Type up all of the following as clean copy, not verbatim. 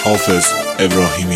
Hafız İbrahimi.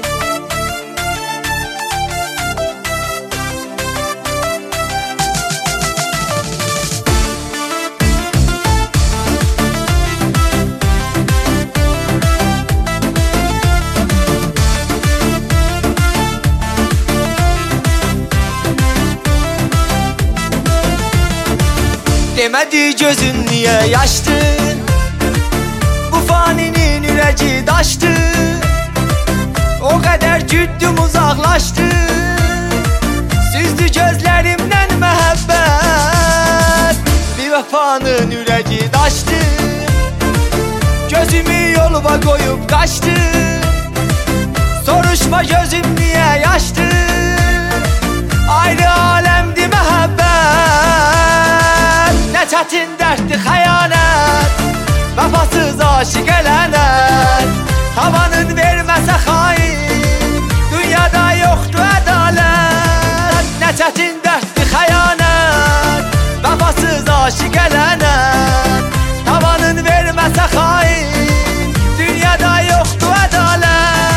Demedi gözün niye yaştı, bu faninin ürəci daşdı. O qədər güddüm uzaqlaşdı, süzdü gözlərimdən məhəbbət. Bir vəfanın ürəci daşdı, gözümü yoluma qoyub qaçdı. Soruşma gözüm niyə yaşdı, ayrı aləmdi məhəbbət. Nə çətin dərddir xəyanət, vəfasız aşiq elənət. Havanın verməsə xain, dünyada yoxdur ədalət. Nə çətin dərddir xəyanət, vəfasız aşiq elənət. Havanın verməsə xain, dünyada yoxdur ədalət.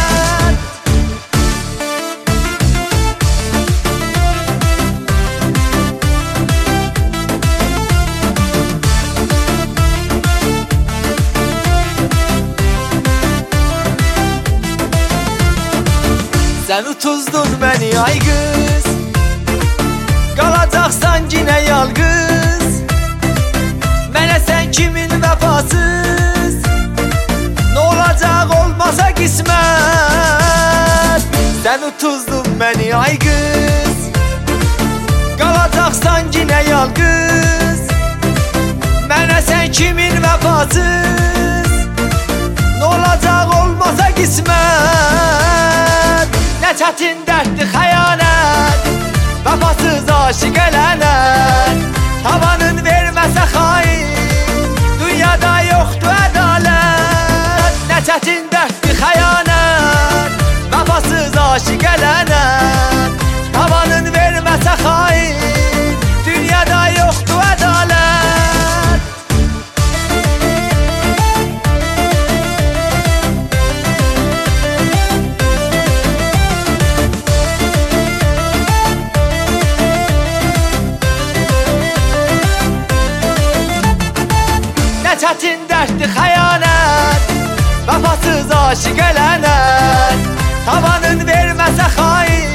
Sən utuzdun məni ay qız, qalacaqsan yenə yalqız. Mənə sən kimin vəfasız, nə olacaq olmasa qismət. Sən utuzdun məni ay qız, qalacaqsan yenə yalqız. Mənə sən kimin vəfasız, nə olacaq olmasa qismət. Nə çətin dərddir xəyanət, vəfasız aşiq elənət. Havanın verməsə xain, dünyada yoxdur ədalət. Nə çətin dərddir xəyanət, vəfasız aşiq elənət. Havanın verməsə xain, dünyada yoxdur ədalət. Çətin dərddir xəyanət, vəfasız aşiq elənət. Havanın verməsə xain,